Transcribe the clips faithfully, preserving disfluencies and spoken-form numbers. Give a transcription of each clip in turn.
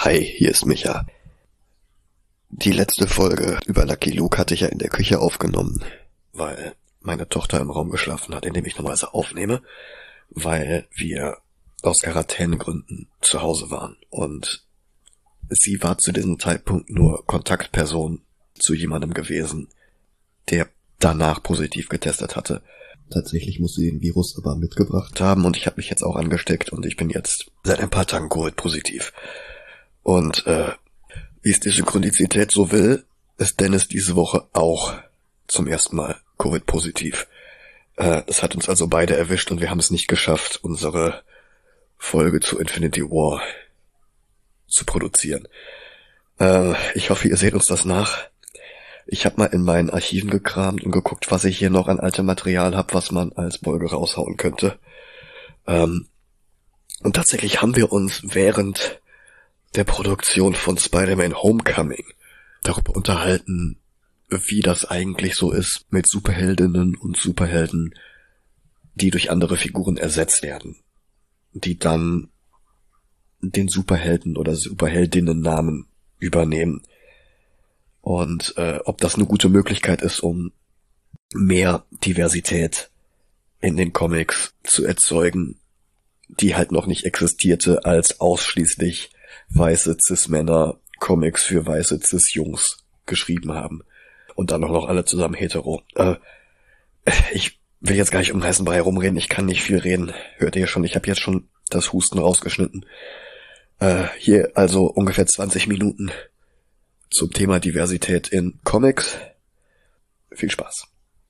Hi, hier ist Micha. Die letzte Folge über Lucky Luke hatte ich ja in der Küche aufgenommen, weil meine Tochter im Raum geschlafen hat, in dem ich normalerweise aufnehme, weil wir aus Quarantänengründen zu Hause waren und sie war zu diesem Zeitpunkt nur Kontaktperson zu jemandem gewesen, der danach positiv getestet hatte. Tatsächlich musste sie den Virus aber mitgebracht haben und ich habe mich jetzt auch angesteckt und ich bin jetzt seit ein paar Tagen Covid-positiv. Und äh, wie es die Synchronizität so will, ist Dennis diese Woche auch zum ersten Mal Covid-positiv. Äh, das hat uns also beide erwischt und wir haben es nicht geschafft, unsere Folge zu Infinity War zu produzieren. Äh, ich hoffe, ihr seht uns das nach. Ich habe mal in meinen Archiven gekramt und geguckt, was ich hier noch an altem Material habe, was man als Folge raushauen könnte. Ähm, und tatsächlich haben wir uns während der Produktion von Spider-Man Homecoming darüber unterhalten, wie das eigentlich so ist mit Superheldinnen und Superhelden, die durch andere Figuren ersetzt werden, die dann den Superhelden oder Superheldinnen-Namen übernehmen. Und äh, ob das eine gute Möglichkeit ist, um mehr Diversität in den Comics zu erzeugen, die halt noch nicht existierte, als ausschließlich weiße Cis-Männer Comics für weiße Cis-Jungs geschrieben haben. Und dann auch noch alle zusammen hetero. Äh, ich will jetzt gar nicht um den heißen Brei rumreden, ich kann nicht viel reden. Hört ihr schon, ich habe jetzt schon das Husten rausgeschnitten. Äh, hier also ungefähr zwanzig Minuten zum Thema Diversität in Comics. Viel Spaß.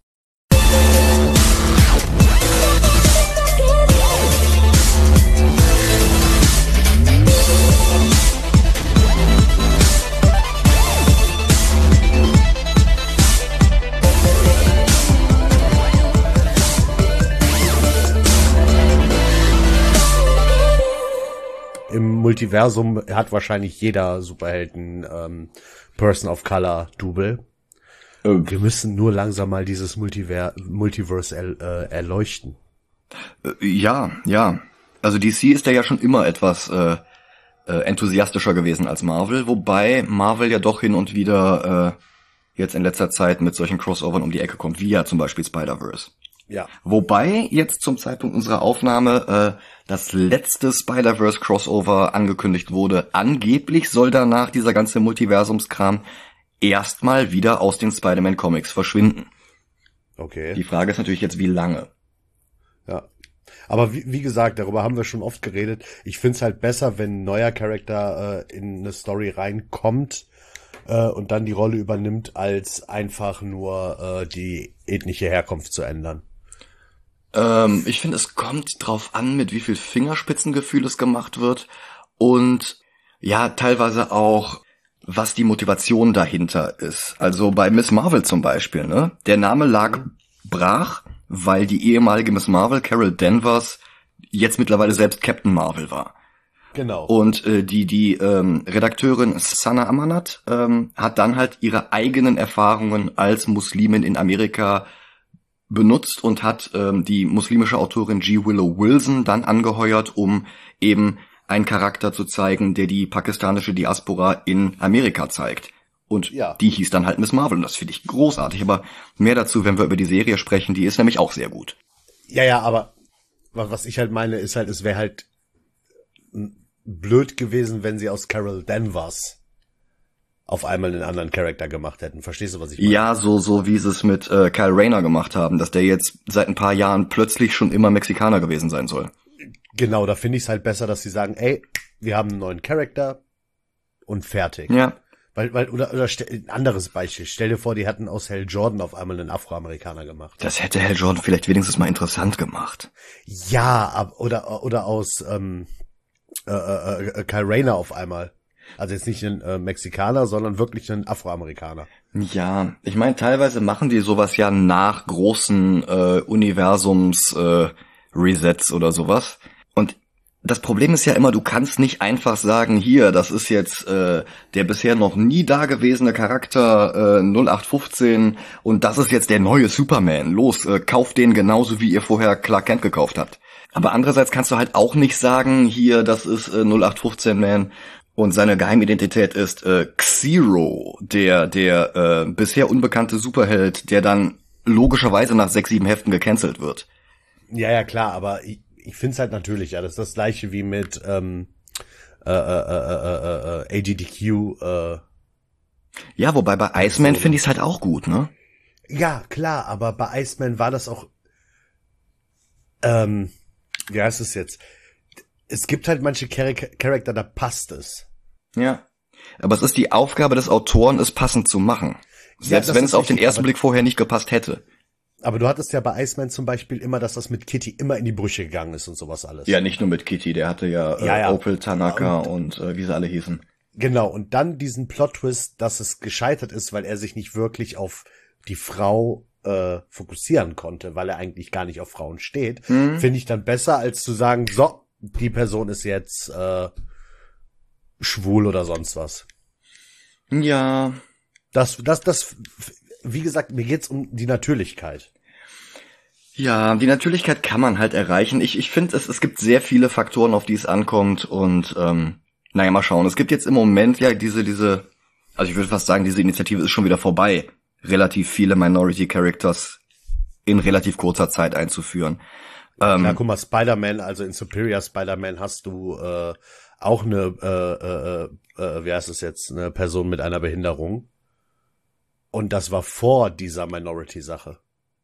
Im Multiversum hat wahrscheinlich jeder Superhelden ähm, Person of Color Double. Ähm. Wir müssen nur langsam mal dieses Multiver- Multiverse er- äh, erleuchten. Ja, ja. Also D C ist da ja schon immer etwas äh, äh, enthusiastischer gewesen als Marvel, wobei Marvel ja doch hin und wieder äh, jetzt in letzter Zeit mit solchen Crossovern um die Ecke kommt, wie ja zum Beispiel Spider-Verse. Ja. Wobei jetzt zum Zeitpunkt unserer Aufnahme äh, das letzte Spider-Verse-Crossover angekündigt wurde. Angeblich soll danach dieser ganze Multiversumskram erstmal wieder aus den Spider-Man-Comics verschwinden. Okay. Die Frage ist natürlich jetzt, wie lange. Ja. Aber wie, wie gesagt, darüber haben wir schon oft geredet. Ich find's halt besser, wenn ein neuer Charakter äh, in eine Story reinkommt äh, und dann die Rolle übernimmt, als einfach nur äh, die ethnische Herkunft zu ändern. Ähm, ich finde, es kommt drauf an, mit wie viel Fingerspitzengefühl es gemacht wird und ja, teilweise auch, was die Motivation dahinter ist. Also bei Miss Marvel zum Beispiel, ne? Der Name lag brach, weil die ehemalige Miss Marvel, Carol Danvers, jetzt mittlerweile selbst Captain Marvel war. Genau. Und äh, die die ähm, Redakteurin Sana Amanat ähm, hat dann halt ihre eigenen Erfahrungen als Muslimin in Amerika benutzt und hat ähm, die muslimische Autorin G. Willow Wilson dann angeheuert, um eben einen Charakter zu zeigen, der die pakistanische Diaspora in Amerika zeigt. Und ja. Die hieß dann halt Miss Marvel und das finde ich großartig. Aber mehr dazu, wenn wir über die Serie sprechen, die ist nämlich auch sehr gut. Ja, ja, aber was ich halt meine, ist halt, es wäre halt blöd gewesen, wenn sie aus Carol Danvers auf einmal einen anderen Charakter gemacht hätten. Verstehst du, was ich meine? Ja, so so wie sie es mit äh, Kyle Rayner gemacht haben, dass der jetzt seit ein paar Jahren plötzlich schon immer Mexikaner gewesen sein soll. Genau, da finde ich es halt besser, dass sie sagen, ey, wir haben einen neuen Charakter und fertig. Ja. Weil, weil, oder, oder ein anderes Beispiel. Stell dir vor, die hatten aus Hal Jordan auf einmal einen Afroamerikaner gemacht. Das hätte Hal Jordan vielleicht wenigstens mal interessant gemacht. Ja, ab, oder, oder aus ähm, äh, äh, äh, Kyle Rayner auf einmal. Also jetzt nicht ein äh, Mexikaner, sondern wirklich ein Afroamerikaner. Ja, ich meine, teilweise machen die sowas ja nach großen äh, Universums äh, Resets oder sowas. Und das Problem ist ja immer, du kannst nicht einfach sagen, hier, das ist jetzt äh, der bisher noch nie dagewesene Charakter äh, null acht fünfzehn und das ist jetzt der neue Superman. Los, äh, kauft den genauso, wie ihr vorher Clark Kent gekauft habt. Aber andererseits kannst du halt auch nicht sagen, hier, das ist äh, null acht fünfzehn Man Und seine Geheimidentität ist äh, Xero, der der äh, bisher unbekannte Superheld, der dann logischerweise nach sechs, sieben Heften gecancelt wird. Ja, ja, klar, aber ich, ich find's halt natürlich, ja, das ist das gleiche wie mit ähm, äh, äh, äh, äh, äh, A G D Q. Äh, ja, wobei bei Iceman so, finde ich's halt auch gut, ne? Ja, klar, aber bei Iceman war das auch, ähm, ja, es ist jetzt, es gibt halt manche Char- Charakter, da passt es. Ja. Aber es ist die Aufgabe des Autoren, es passend zu machen. Selbst Ja, wenn es auf den richtig, ersten Blick vorher nicht gepasst hätte. Aber du hattest ja bei Iceman zum Beispiel immer, dass das mit Kitty immer in die Brüche gegangen ist und sowas alles. Ja, nicht nur mit Kitty, der hatte ja, äh, Ja, ja. Opal, Tanaka und, und äh, wie sie alle hießen. Genau, und dann diesen Plot-Twist, dass es gescheitert ist, weil er sich nicht wirklich auf die Frau äh, fokussieren konnte, weil er eigentlich gar nicht auf Frauen steht, Mhm. finde ich dann besser, als zu sagen, so, die Person ist jetzt äh, schwul oder sonst was. Ja. Das, das, das, wie gesagt, mir geht's um die Natürlichkeit. Ja, die Natürlichkeit kann man halt erreichen. Ich, ich finde, es, es gibt sehr viele Faktoren, auf die es ankommt und ähm, naja, mal schauen. Es gibt jetzt im Moment ja diese, diese, also ich würde fast sagen, diese Initiative ist schon wieder vorbei, relativ viele Minority Characters in relativ kurzer Zeit einzuführen. Ähm, Klar, guck mal, Spider-Man, also in Superior Spider-Man hast du äh, auch eine, äh, äh, äh, wie heißt es jetzt, eine Person mit einer Behinderung. Und das war vor dieser Minority-Sache.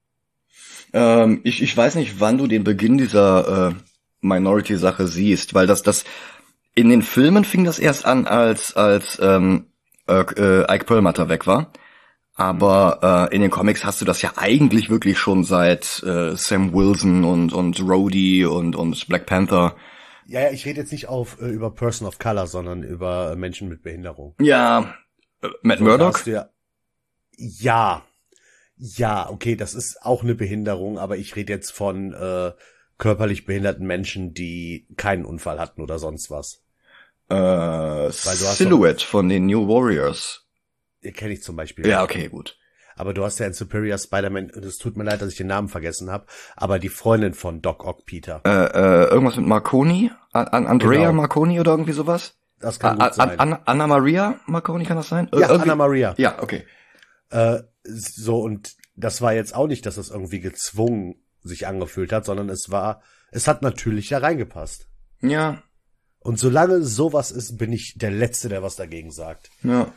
Ähm, ich, ich weiß nicht, wann du den Beginn dieser äh, Minority-Sache siehst, weil das, das in den Filmen fing das erst an, als als ähm, äh, äh, Ike Perlmutter weg war. Aber äh, in den Comics hast du das ja eigentlich wirklich schon seit äh, Sam Wilson und und Rhodey und und Black Panther. Ja, ja, ich rede jetzt nicht auf äh, über Person of Color, sondern über äh, Menschen mit Behinderung. Ja, äh, Matt So, da Murdock. hast du Ja, ja, ja, okay, das ist auch eine Behinderung, aber ich rede jetzt von äh, körperlich behinderten Menschen, die keinen Unfall hatten oder sonst was. Äh, hast Silhouette von den New Warriors. Die kenne ich zum Beispiel. Ja, nicht. okay, gut. Aber du hast ja in Superior Spider-Man, es tut mir leid, dass ich den Namen vergessen habe, aber die Freundin von Doc Ock, Peter. Äh, äh, irgendwas mit Marconi? An, an Andrea Genau. Marconi oder irgendwie sowas? Das kann A- gut sein. An, An, Anna Maria Marconi, kann das sein? ja, Irgendwie- Anna Maria. Ja, okay. Äh, so, und das war jetzt auch nicht, dass es irgendwie gezwungen sich angefühlt hat, sondern es war, es hat natürlich hereingepasst. Ja, Und solange sowas ist, bin ich der Letzte, der was dagegen sagt. ja.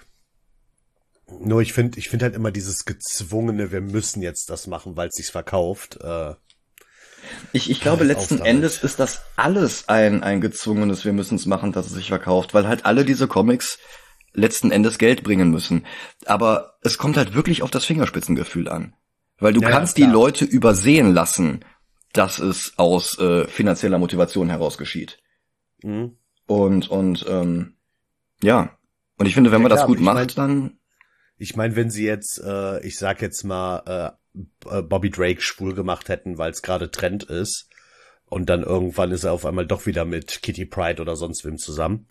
Nur ich finde, ich finde halt immer dieses gezwungene, wir müssen jetzt das machen, weil es sich verkauft. Äh, Ich, ich glaube, Ja, letzten auf damit. Endes ist das alles ein, ein gezwungenes, wir müssen es machen, dass es sich verkauft, weil halt alle diese Comics letzten Endes Geld bringen müssen. Aber es kommt halt wirklich auf das Fingerspitzengefühl an. Weil du Ja, ja, kannst die klar. Leute übersehen lassen, dass es aus äh, finanzieller Motivation heraus geschieht. mhm. Und, und, ähm, ja. Und ich finde, wenn Ja, man das klar, gut ich mein- macht, dann, Ich meine, wenn sie jetzt, äh, ich sag jetzt mal, äh, äh, Bobby Drake schwul gemacht hätten, weil es gerade Trend ist, und dann irgendwann ist er auf einmal doch wieder mit Kitty Pryde oder sonst wem zusammen,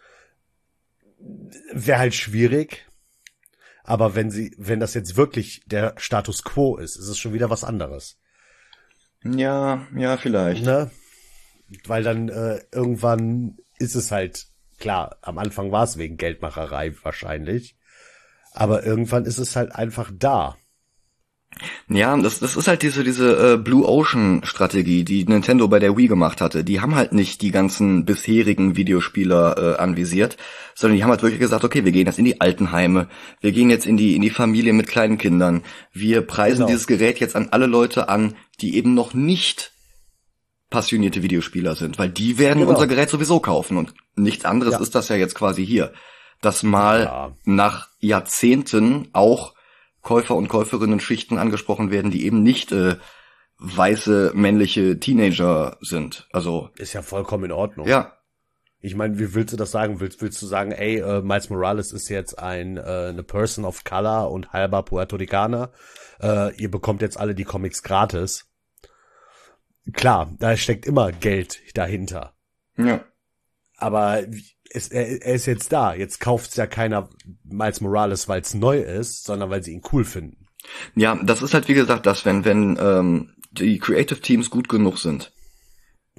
wäre halt schwierig. Aber wenn sie, wenn das jetzt wirklich der Status Quo ist, ist es schon wieder was anderes. ja, ja, vielleicht. Ne? Weil dann äh, irgendwann ist es halt, klar, am Anfang war es wegen Geldmacherei wahrscheinlich, aber irgendwann ist es halt einfach da. Ja, das, das ist halt diese, diese äh, Blue Ocean Strategie, die Nintendo bei der Wii gemacht hatte. Die haben halt nicht die ganzen bisherigen Videospieler äh, anvisiert, sondern die haben halt wirklich gesagt, okay, wir gehen jetzt in die Altenheime, wir gehen jetzt in die in die Familie mit kleinen Kindern, wir preisen Genau. dieses Gerät jetzt an alle Leute an, die eben noch nicht passionierte Videospieler sind, weil die werden Genau. unser Gerät sowieso kaufen und nichts anderes Ja. ist das ja jetzt quasi hier. Dass mal Ja. nach Jahrzehnten auch Käufer und Käuferinnen-Schichten angesprochen werden, die eben nicht äh, weiße männliche Teenager sind. Also Ist ja vollkommen in Ordnung. ja, Ich meine, wie willst du das sagen? Willst, willst du sagen, ey, äh, Miles Morales ist jetzt ein äh, eine Person of Color und halber Puerto Ricaner. Äh, ihr bekommt jetzt alle die Comics gratis. Klar, da steckt immer Geld dahinter. ja. Aber es, er, er ist jetzt da. Jetzt kauft's ja keiner Miles Morales, weil es neu ist, sondern weil sie ihn cool finden. Ja, das ist halt wie gesagt das, wenn wenn ähm, die Creative Teams gut genug sind,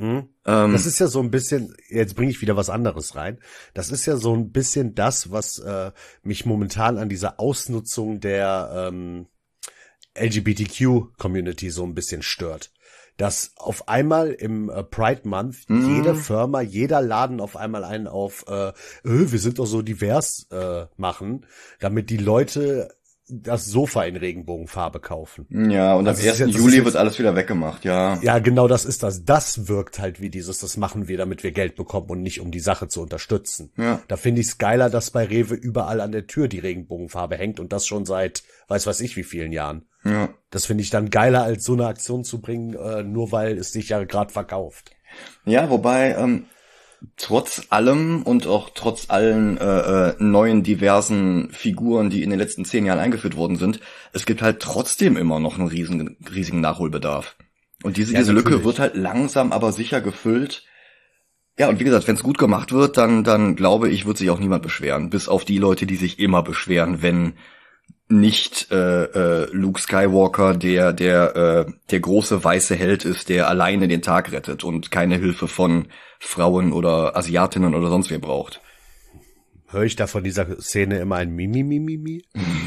Mhm. Ähm, Das ist ja so ein bisschen, jetzt bringe ich wieder was anderes rein. Das ist ja so ein bisschen das, was äh, mich momentan an dieser Ausnutzung der ähm, L G B T Q-Community so ein bisschen stört. Dass auf einmal im äh, Pride Month Mhm. jede Firma, jeder Laden auf einmal einen auf äh, äh, wir sind doch so divers äh, machen, damit die Leute das Sofa in Regenbogenfarbe kaufen. ja, und am Also es ist ersten jetzt- das Juli ist wird jetzt- alles wieder weggemacht, ja. Ja, genau das ist das. Das wirkt halt wie dieses, das machen wir, damit wir Geld bekommen und nicht, um die Sache zu unterstützen. Ja. Da finde ich es geiler, dass bei Rewe überall an der Tür die Regenbogenfarbe hängt und das schon seit, weiß weiß ich wie vielen Jahren. Ja. Das finde ich dann geiler, als so eine Aktion zu bringen, äh, nur weil es sich ja gerade verkauft. Ja, wobei, ähm, trotz allem und auch trotz allen äh, äh, neuen diversen Figuren, die in den letzten zehn Jahren eingeführt worden sind, es gibt halt trotzdem immer noch einen riesigen, riesigen Nachholbedarf. Und diese, Ja, diese Lücke natürlich. wird halt langsam, aber sicher gefüllt. Ja, und wie gesagt, wenn es gut gemacht wird, dann, dann glaube ich, wird sich auch niemand beschweren. Bis auf die Leute, die sich immer beschweren, wenn nicht äh, äh, Luke Skywalker der der äh, der große weiße Held ist, der alleine den Tag rettet und keine Hilfe von Frauen oder Asiatinnen oder sonst wer braucht. Höre ich da von dieser Szene immer ein Mimi, Mimi, Mimi?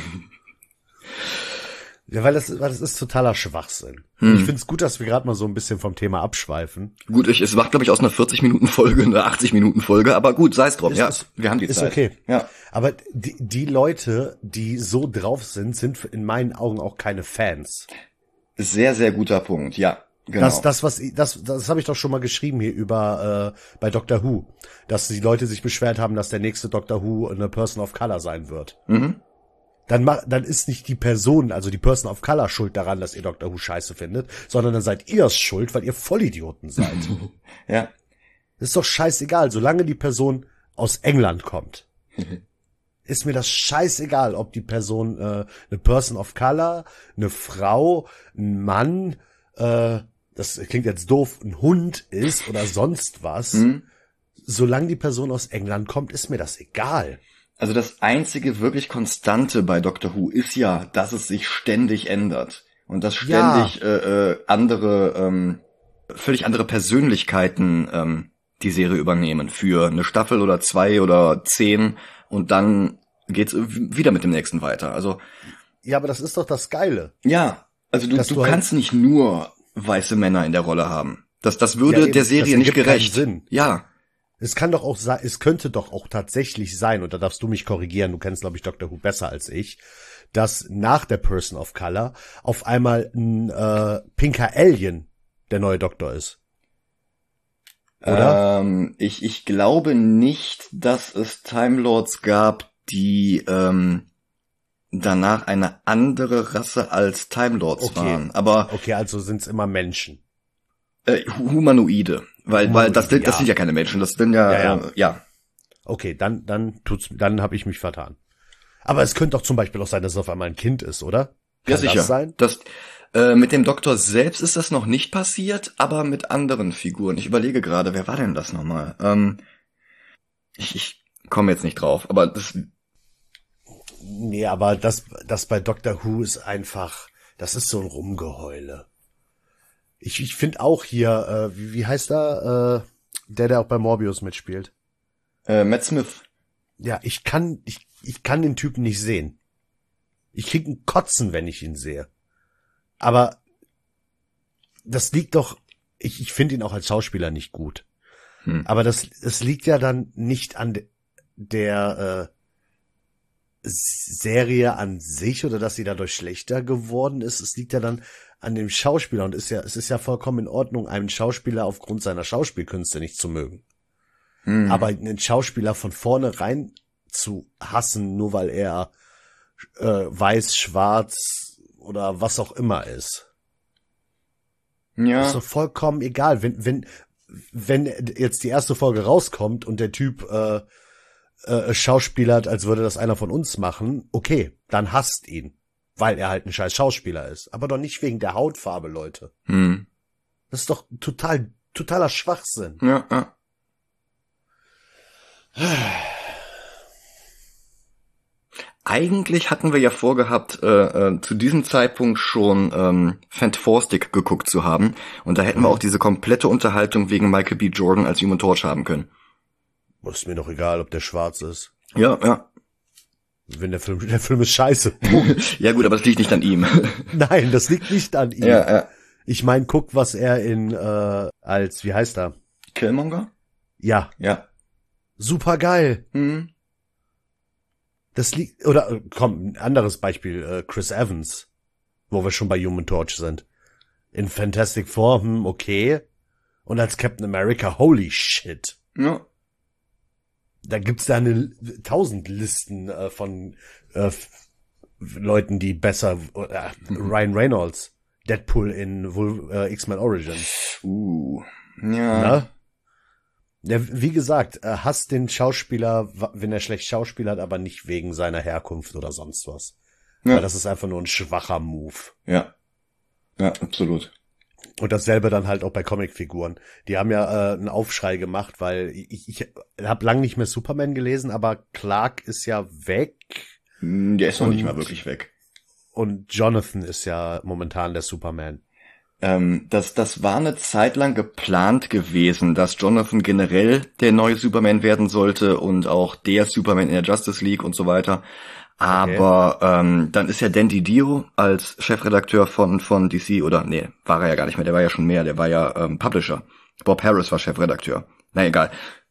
Ja, weil das, weil das ist totaler Schwachsinn. Und ich finde es gut, dass wir gerade mal so ein bisschen vom Thema abschweifen. Gut, ich, es macht, glaube ich, aus einer vierzig-Minuten-Folge eine achtzig-Minuten-Folge, aber gut, sei es drum, Ist- ja, ist- wir haben die Ist Zeit. okay. Ja. Aber die, die Leute, die so drauf sind, sind in meinen Augen auch keine Fans. Sehr, sehr guter Punkt, ja, genau. Das, das, was, ich- das, das habe ich doch schon mal geschrieben hier über, äh, bei Doctor Who. Dass die Leute sich beschwert haben, dass der nächste Doctor Who eine Person of Color sein wird. Mhm. Dann, ma- dann ist nicht die Person, also die Person of Color schuld daran, dass ihr Doctor Who scheiße findet, sondern dann seid ihr es schuld, weil ihr Vollidioten seid. Ja. Das ist doch scheißegal, solange die Person aus England kommt. Ist mir das scheißegal, ob die Person äh, eine Person of Color, eine Frau, ein Mann, äh, das klingt jetzt doof, ein Hund ist oder sonst was. Mhm. Solange die Person aus England kommt, ist mir das egal. Also das einzige wirklich Konstante bei Doctor Who ist ja, dass es sich ständig ändert. Und dass ständig Ja. äh, äh, andere, ähm, völlig andere Persönlichkeiten ähm, die Serie übernehmen für eine Staffel oder zwei oder zehn und dann geht's wieder mit dem nächsten weiter. Also Ja, aber das ist doch das Geile. ja, also du, Dass du du halt- kannst nicht nur weiße Männer in der Rolle haben. Das, das würde Ja, eben. der Serie Das nicht ergibt keinen gerecht. Sinn. Ja, Es kann doch auch sein, es könnte doch auch tatsächlich sein, und da darfst du mich korrigieren, du kennst, glaube ich, Doctor Who besser als ich, dass nach der Person of Color auf einmal ein äh, pinker Alien der neue Doktor ist. Oder? Ähm, ich, ich glaube nicht, dass es Time Lords gab, die ähm, danach eine andere Rasse als Time Lords Okay. waren. Aber Okay, also sind's immer Menschen. äh, Humanoide. Weil, weil das, sind- das ja. sind ja keine Menschen, das sind ja, Ja, ja. Äh, ja. Okay, dann dann tut's, dann habe ich mich vertan. Aber es könnte doch zum Beispiel auch sein, dass es auf einmal ein Kind ist, oder? Ja, Kann sicher. das sein? Das, äh, mit dem Doktor selbst ist das noch nicht passiert, aber mit anderen Figuren. Ich überlege gerade, wer war denn das nochmal? Ähm, ich, ich komme jetzt nicht drauf, aber das, Nee, aber das, das bei Doctor Who ist einfach, das ist so ein Rumgeheule. Ich, ich finde auch hier, äh, wie, wie heißt er, äh, der, der auch bei Morbius mitspielt? äh, Matt Smith. Ja, ich kann, ich, ich kann den Typen nicht sehen. Ich krieg einen Kotzen, wenn ich ihn sehe. Aber das liegt doch, ich, ich finde ihn auch als Schauspieler nicht gut. Hm. Aber das, das liegt ja dann nicht an de, der äh, Serie an sich oder dass sie dadurch schlechter geworden ist. Es liegt ja dann an dem Schauspieler und ist ja, es ist ja vollkommen in Ordnung, einen Schauspieler aufgrund seiner Schauspielkünste nicht zu mögen. Hm. Aber einen Schauspieler von vornherein zu hassen, nur weil er äh, weiß, schwarz oder was auch immer ist. Ja. Ist doch vollkommen egal. Wenn, wenn, wenn jetzt die erste Folge rauskommt und der Typ äh, äh, schauspielert, als würde das einer von uns machen, okay, dann hasst ihn. Weil er halt ein scheiß Schauspieler ist. Aber doch nicht wegen der Hautfarbe, Leute. Hm. Das ist doch total, totaler Schwachsinn. Ja, ja. eigentlich hatten wir ja vorgehabt, äh, äh, zu diesem Zeitpunkt schon ähm, Fantastic geguckt zu haben. Und da hätten mhm. wir auch diese komplette Unterhaltung wegen Michael B. Jordan als Human Torch haben können. Ist mir doch egal, ob der schwarz ist. Ja, ja. Wenn der Film, der Film ist scheiße. Ja gut, aber das liegt nicht an ihm. Nein, das liegt nicht an ihm. Ja, ja. Ich meine, guck, was er in, äh, als, wie heißt er? Killmonger? Ja. Ja. Super geil. Mhm. Das liegt, oder, komm, ein anderes Beispiel, äh, Chris Evans. Wo wir schon bei Human Torch sind. In Fantastic Four, hm, okay. Und als Captain America, holy shit. Ja. Da gibt's da eine tausend Listen äh, von äh, Leuten, die besser äh, mhm. Ryan Reynolds, Deadpool in Wol- äh, X-Men Origins. Uh, ja. Na? Ja, wie gesagt, äh, hasst den Schauspieler, wenn er schlecht schauspielert, aber nicht wegen seiner Herkunft oder sonst was. Ja. Weil das ist einfach nur ein schwacher Move. Ja. Ja, absolut. Und dasselbe dann halt auch bei Comicfiguren. Die haben ja äh, einen Aufschrei gemacht, weil ich, ich habe lang nicht mehr Superman gelesen, aber Clark ist ja weg. Der ist noch und, nicht mal wirklich weg. Und Jonathan ist ja momentan der Superman. Ähm, das, das war eine Zeit lang geplant gewesen, dass Jonathan generell der neue Superman werden sollte und auch der Superman in der Justice League und so weiter. Aber okay. ähm, dann ist ja Dan DiDio als Chefredakteur von von D C, oder nee, war er ja gar nicht mehr, der war ja schon mehr, der war ja ähm, Publisher. Bob Harris war Chefredakteur. Na egal.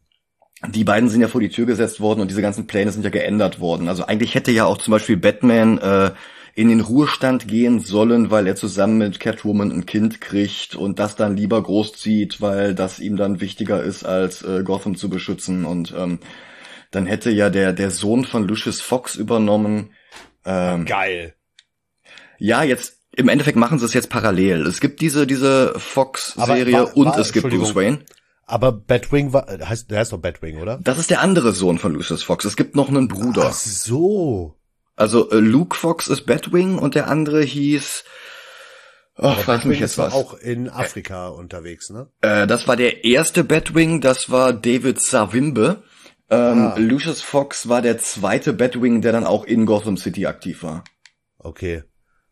Die beiden sind ja vor die Tür gesetzt worden und diese ganzen Pläne sind ja geändert worden. Also eigentlich hätte ja auch zum Beispiel Batman äh, in den Ruhestand gehen sollen, weil er zusammen mit Catwoman ein Kind kriegt und das dann lieber großzieht, weil das ihm dann wichtiger ist, als äh, Gotham zu beschützen. Und ähm, dann hätte ja der der Sohn von Lucius Fox übernommen. Ähm, Geil. Ja, jetzt im Endeffekt machen sie es jetzt parallel. Es gibt diese diese Fox-Serie war, und war, es gibt Bruce Wayne. Aber Batwing war, heißt, der heißt doch Batwing, oder? Das ist der andere Sohn von Lucius Fox. Es gibt noch einen Bruder. Ach so. Also äh, Luke Fox ist Batwing und der andere hieß... Oh, frag mich jetzt was. Auch in Afrika äh, unterwegs, ne? Äh, das war der erste Batwing, das war David Savimbe. Ähm, ah. Lucius Fox war der zweite Batwing, der dann auch in Gotham City aktiv war. Okay.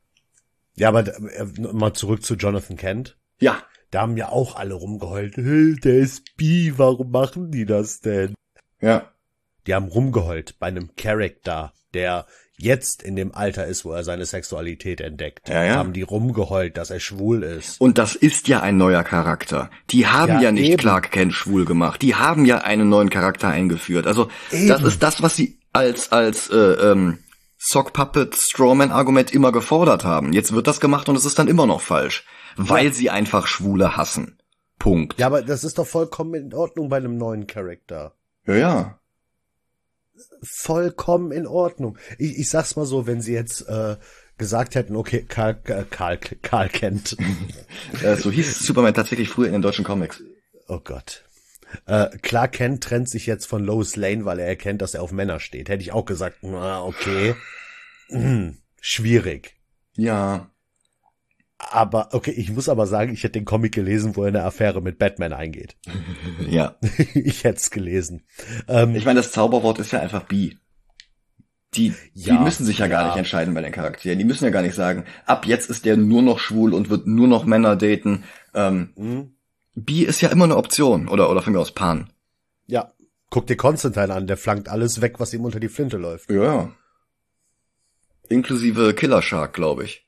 Ja, aber äh, mal zurück zu Jonathan Kent. Ja. Da haben ja auch alle rumgeheult. Hey, der ist bi, warum machen die das denn? Ja. Die haben rumgeheult bei einem Charakter, der jetzt in dem Alter ist, wo er seine Sexualität entdeckt. Ja, ja. Haben die rumgeheult, dass er schwul ist. Und das ist ja ein neuer Charakter. Die haben ja, ja nicht eben. Clark Kent schwul gemacht. Die haben ja einen neuen Charakter eingeführt. Also eben. Das ist das, was sie als als äh, ähm, Sock Puppet Strawman Argument immer gefordert haben. Jetzt wird das gemacht und es ist dann immer noch falsch, weil ja. sie einfach Schwule hassen. Punkt. Ja, aber das ist doch vollkommen in Ordnung bei einem neuen Charakter. Ja, ja. Vollkommen in Ordnung. Ich, ich sag's mal so, wenn sie jetzt äh, gesagt hätten, okay, Karl, äh, Karl, Karl Kent. äh, so hieß Superman tatsächlich früher in den deutschen Comics. Oh Gott. Äh, Clark Kent trennt sich jetzt von Lois Lane, weil er erkennt, dass er auf Männer steht. Hätte ich auch gesagt, na, okay. Hm, schwierig. Ja. Aber, okay, ich muss aber sagen, ich hätte den Comic gelesen, wo er eine Affäre mit Batman eingeht. Ja. Ich hätte es gelesen. Ähm, ich meine, das Zauberwort ist ja einfach bi. Die, ja, die müssen sich ja, ja gar nicht entscheiden bei den Charakteren. Die müssen ja gar nicht sagen, ab jetzt ist der nur noch schwul und wird nur noch Männer daten. Ähm, mhm. Bi ist ja immer eine Option. Oder, oder von mir aus Pan. Ja. Guck dir Constantine an, der flankt alles weg, was ihm unter die Flinte läuft. Ja, ja. Inklusive Killer Shark, glaube ich.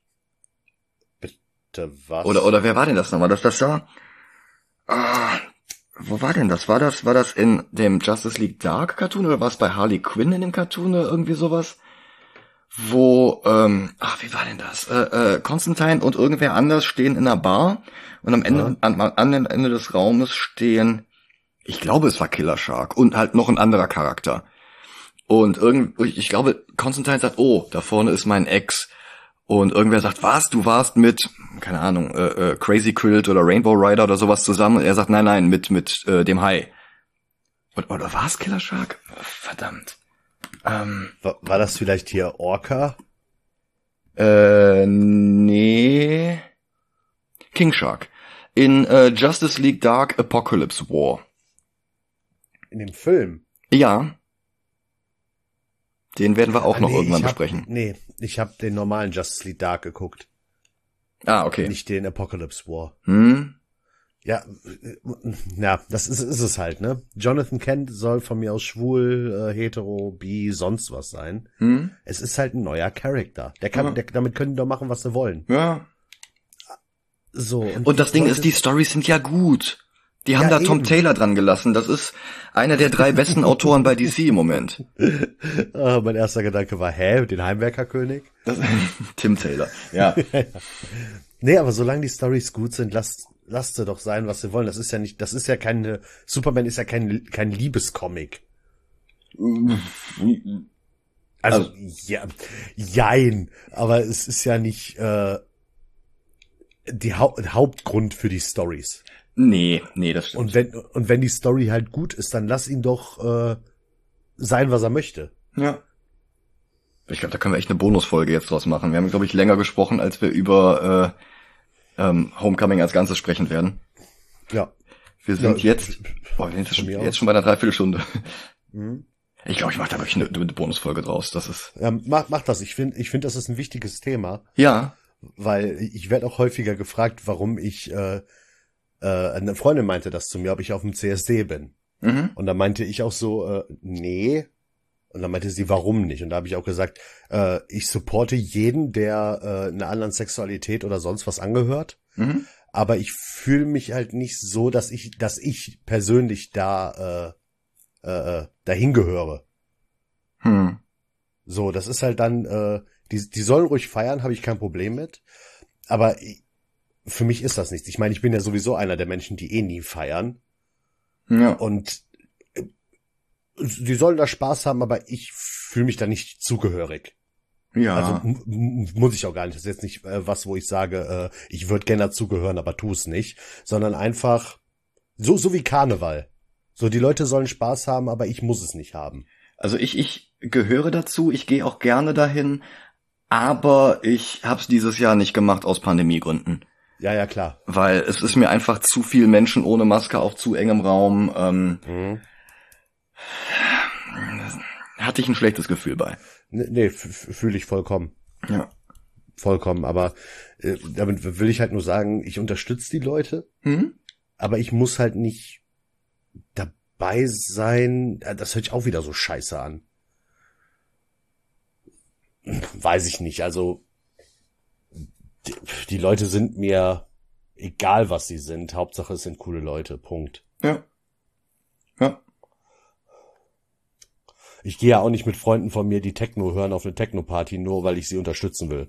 Was? Oder, oder wer war denn das nochmal? Das, das war, ah, wo war denn das? War das, war das in dem Justice League Dark Cartoon oder war es bei Harley Quinn in dem Cartoon oder irgendwie sowas? Wo, ähm, ach, wie war denn das? Äh, äh, Constantine und irgendwer anders stehen in einer Bar und am Ende, ja. an, an dem Ende des Raumes stehen, ich glaube, es war Killer Shark und halt noch ein anderer Charakter. Und irgendwie, ich glaube, Constantine sagt, oh, da vorne ist mein Ex. Und irgendwer sagt, was, du warst mit, keine Ahnung, äh, äh, Crazy Quilt oder Rainbow Rider oder sowas zusammen. Und er sagt, nein, nein, mit mit äh, dem Hai. Oder, oder war es Killer Shark? Verdammt. Ähm, war, war das vielleicht hier Orca? Äh, nee. King Shark. In äh, Justice League Dark Apocalypse War. In dem Film? Ja. Den werden wir auch Ah, noch nee, irgendwann ich hab, besprechen. Nee, ich habe den normalen Justice League Dark geguckt. Ah, okay. Nicht den Apocalypse War. Hm? Ja, äh, ja, das ist, ist es halt, ne? Jonathan Kent soll von mir aus schwul, äh, hetero, bi, sonst was sein. Hm? Es ist halt ein neuer Charakter. Der kann, Ja. der, damit können die doch machen, was sie wollen. Ja. So. Und, Und das Ding Leute, ist, die Storys sind ja gut. Die haben Ja, da Tom eben. Taylor dran gelassen. Das ist einer der drei besten Autoren bei D C im Moment. äh, mein erster Gedanke war, hä, den Heimwerkerkönig? Das, Tim Taylor. Ja. Nee, aber solange die Storys gut sind, lasst, lasst sie doch sein, was sie wollen. Das ist ja nicht, das ist ja keine, Superman ist ja kein, kein Liebescomic. Also, Also- ja, jein, aber es ist ja nicht, äh, die Hau- Hauptgrund für die Stories. Nee, nee, das stimmt. Und wenn, und wenn die Story halt gut ist, dann lass ihn doch, äh, sein, was er möchte. Ja. Ich glaube, da können wir echt eine Bonusfolge jetzt draus machen. Wir haben, glaube ich, länger gesprochen, als wir über äh, ähm, Homecoming als Ganzes sprechen werden. Ja. Wir sind Ja, jetzt, boah, wir sind jetzt schon, mir jetzt aus. schon bei einer Dreiviertelstunde. Mhm. Ich glaube, ich mache da wirklich eine, eine Bonusfolge draus. Das ist, Ja, mach, mach das. Ich finde, ich finde, das ist ein wichtiges Thema. ja, Weil ich werde auch häufiger gefragt, warum ich, äh, äh, eine Freundin meinte das zu mir, ob ich auf dem C S D bin. mhm. Und da meinte ich auch so, äh, nee. Und dann meinte sie, warum nicht? Und da habe ich auch gesagt, äh, ich supporte jeden, der äh, einer anderen Sexualität oder sonst was angehört. Mhm. Aber ich fühle mich halt nicht so, dass ich, dass ich persönlich da äh, äh, dahin gehöre. Hm. So, das ist halt dann, äh, die, die sollen ruhig feiern, habe ich kein Problem mit. Aber ich, für mich ist das nichts. Ich meine, ich bin ja sowieso einer der Menschen, die eh nie feiern. Ja. Und äh, die sollen da Spaß haben, aber ich fühle mich da nicht zugehörig. Ja. Also m- m- muss ich auch gar nicht. Das ist jetzt nicht äh, was, wo ich sage, äh, ich würde gerne dazugehören, aber tu es nicht. Sondern einfach so so wie Karneval. So, die Leute sollen Spaß haben, aber ich muss es nicht haben. Also ich, ich gehöre dazu, ich gehe auch gerne dahin, aber ich hab's dieses Jahr nicht gemacht aus Pandemiegründen. Ja, ja, klar. Weil es ist mir einfach zu viel Menschen ohne Maske auf zu engem Raum. Ähm, Mhm. hatte ich ein schlechtes Gefühl bei. Nee, nee fühle ich vollkommen. Ja. Vollkommen. Aber äh, damit will ich halt nur sagen, ich unterstütze die Leute, Hm? aber ich muss halt nicht dabei sein. Äh, Das hört sich auch wieder so scheiße an. Weiß ich nicht. Also die, die Leute sind mir egal, was sie sind. Hauptsache, es sind coole Leute. Punkt. Ja. Ja. Ich gehe ja auch nicht mit Freunden von mir, die Techno hören, auf eine Techno-Party, nur weil ich sie unterstützen will.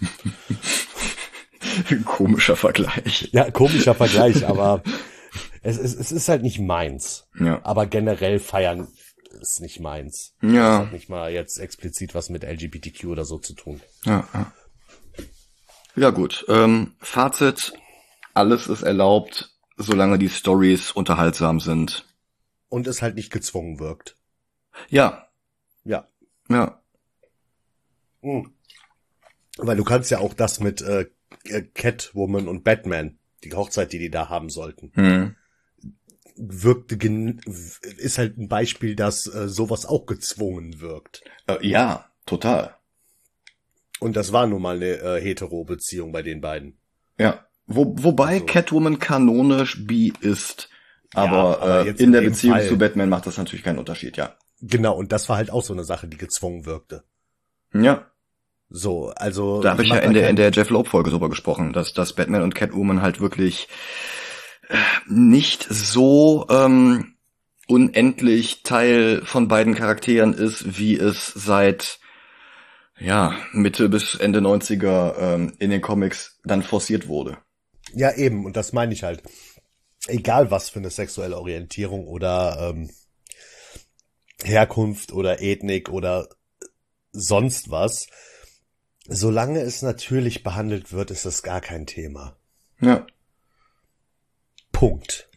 Komischer Vergleich. Ja, komischer Vergleich, aber es, es, es ist halt nicht meins. Ja. Aber generell feiern ist nicht meins. Ja. Das hat nicht mal jetzt explizit was mit L G B T Q oder so zu tun. Ja, ja. Ja gut, ähm, Fazit, alles ist erlaubt, solange die Stories unterhaltsam sind. Und es halt nicht gezwungen wirkt. Ja, Ja. ja, Mhm. Weil du kannst ja auch das mit äh, Catwoman und Batman, die Hochzeit, die die da haben sollten, hm. wirkte gen ist halt ein Beispiel, dass äh, sowas auch gezwungen wirkt. Äh, ja, total. Und das war nun mal eine äh, Hetero-Beziehung bei den beiden. Ja, Wo, wobei Also- Catwoman kanonisch bi ist, aber, aber äh, jetzt in in der dem Beziehung Fall- zu Batman macht das natürlich keinen Unterschied, ja. Genau, und das war halt auch so eine Sache, die gezwungen wirkte. Ja, So, also da habe ich ja macht in der, keinen- in der Jeff Loeb-Folge drüber gesprochen, dass, dass Batman und Catwoman halt wirklich äh, nicht so ähm, unendlich Teil von beiden Charakteren ist, wie es seit ja Mitte bis Ende neunziger ähm, in den Comics dann forciert wurde. Ja, eben, und das meine ich halt. Egal was für eine sexuelle Orientierung oder ähm, Herkunft oder Ethnik oder sonst was, solange es natürlich behandelt wird, ist das gar kein Thema. Ja. Punkt.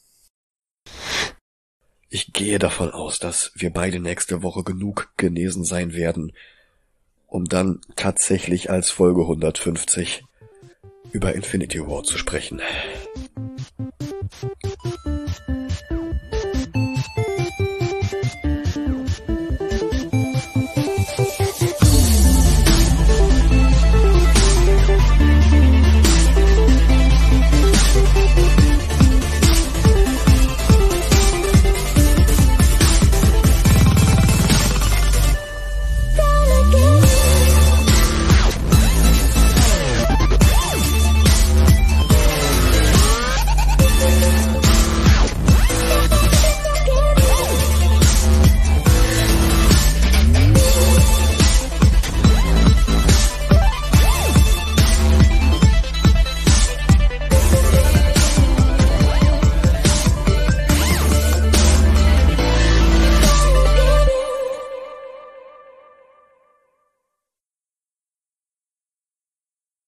Ich gehe davon aus, dass wir beide nächste Woche genug genesen sein werden, um dann tatsächlich als Folge hundertfünfzig über Infinity War zu sprechen.